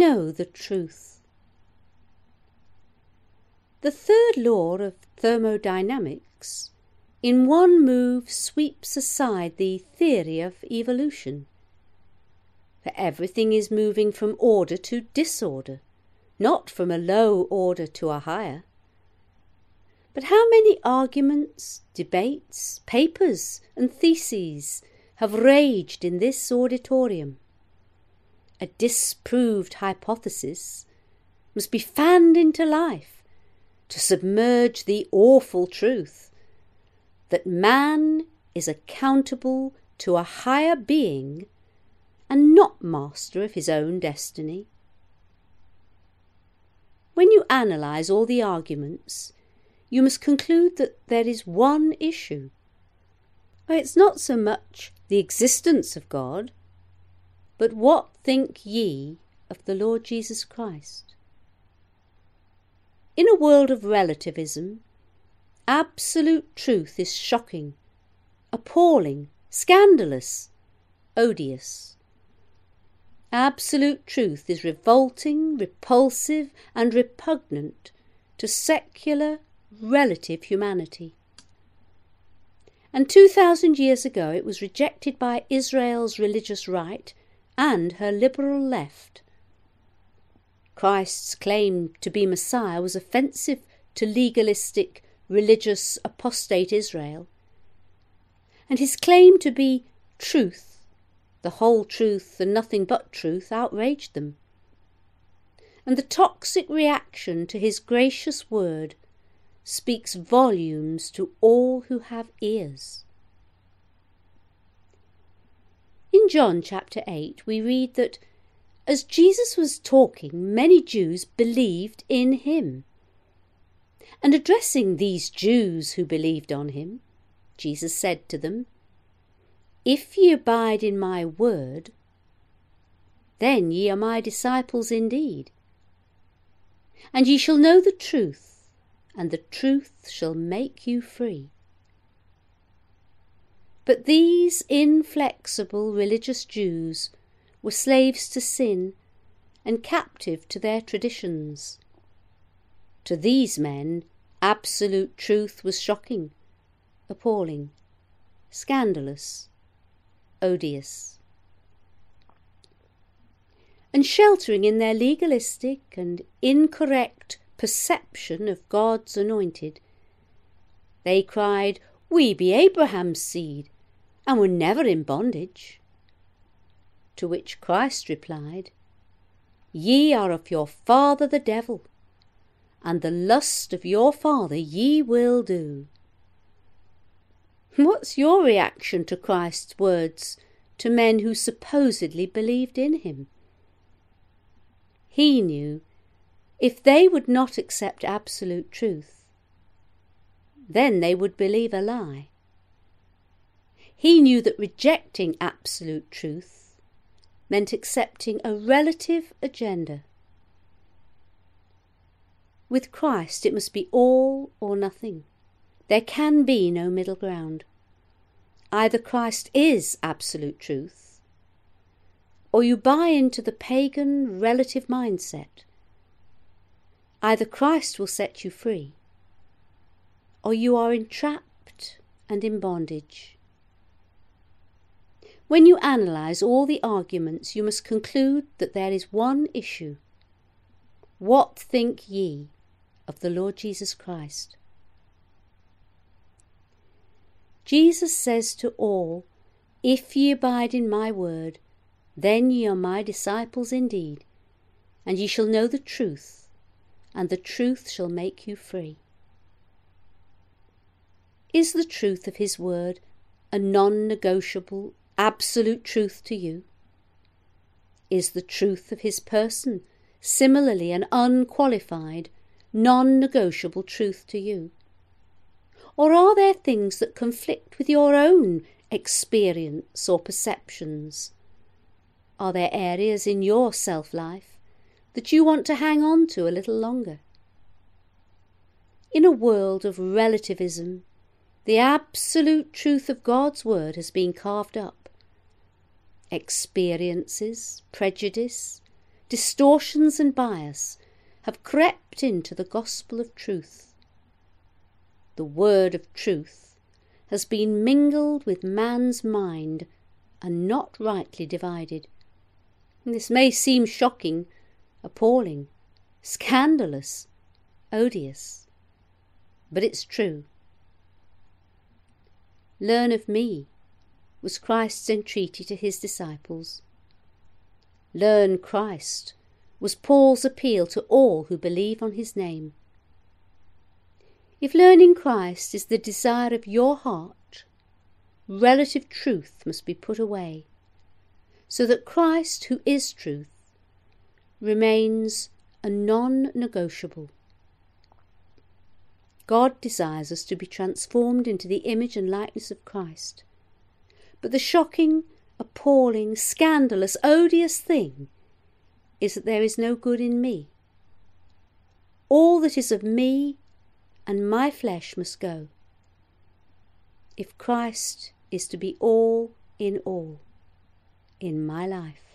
know the truth. The third law of thermodynamics in one move sweeps aside the theory of evolution. For everything is moving from order to disorder, not from a low order to a higher. But how many arguments, debates, papers, and theses have raged in this auditorium? A disproved hypothesis must be fanned into life to submerge the awful truth that man is accountable to a higher being and not master of his own destiny. When you analyse all the arguments, you must conclude that there is one issue. It's not so much the existence of God, but what think ye of the Lord Jesus Christ? In a world of relativism, absolute truth is shocking, appalling, scandalous, odious. Absolute truth is revolting, repulsive, and repugnant to secular, relative humanity. And 2,000 years ago it was rejected by Israel's religious right and her liberal left. Christ's claim to be Messiah was offensive to legalistic, religious, apostate Israel. And his claim to be truth, the whole truth and nothing but truth, outraged them. And the toxic reaction to his gracious word speaks volumes to all who have ears. In John chapter 8 we read that as Jesus was talking, many Jews believed in him. And addressing these Jews who believed on him, Jesus said to them, "If ye abide in my word, then ye are my disciples indeed. And ye shall know the truth, and the truth shall make you free." But these inflexible religious Jews were slaves to sin and captive to their traditions. To these men, absolute truth was shocking, appalling, scandalous, odious. And sheltering in their legalistic and incorrect perception of God's anointed, they cried, "We be Abraham's seed, and were never in bondage." To which Christ replied, "Ye are of your father the devil, and the lust of your father ye will do." What's your reaction to Christ's words to men who supposedly believed in him? He knew if they would not accept absolute truth, then they would believe a lie. He knew that rejecting absolute truth meant accepting a relative agenda. With Christ it must be all or nothing. There can be no middle ground. Either Christ is absolute truth, or you buy into the pagan relative mindset. Either Christ will set you free, or you are entrapped and in bondage. When you analyse all the arguments, you must conclude that there is one issue. What think ye of the Lord Jesus Christ? Jesus says to all, "If ye abide in my word, then ye are my disciples indeed, and ye shall know the truth, and the truth shall make you free." Is the truth of his word a non-negotiable, absolute truth to you? Is the truth of his person similarly an unqualified, non-negotiable truth to you? Or are there things that conflict with your own experience or perceptions? Are there areas in your self-life that you want to hang on to a little longer? In a world of relativism, the absolute truth of God's word has been carved up. Experiences, prejudice, distortions and bias have crept into the gospel of truth. The word of truth has been mingled with man's mind and not rightly divided. This may seem shocking, appalling, scandalous, odious, but it's true. Learn of me was Christ's entreaty to his disciples. Learn Christ was Paul's appeal to all who believe on his name. If learning Christ is the desire of your heart, relative truth must be put away, so that Christ, who is truth, remains a non-negotiable. God desires us to be transformed into the image and likeness of Christ. But the shocking, appalling, scandalous, odious thing is that there is no good in me. All that is of me and my flesh must go, if Christ is to be all in my life.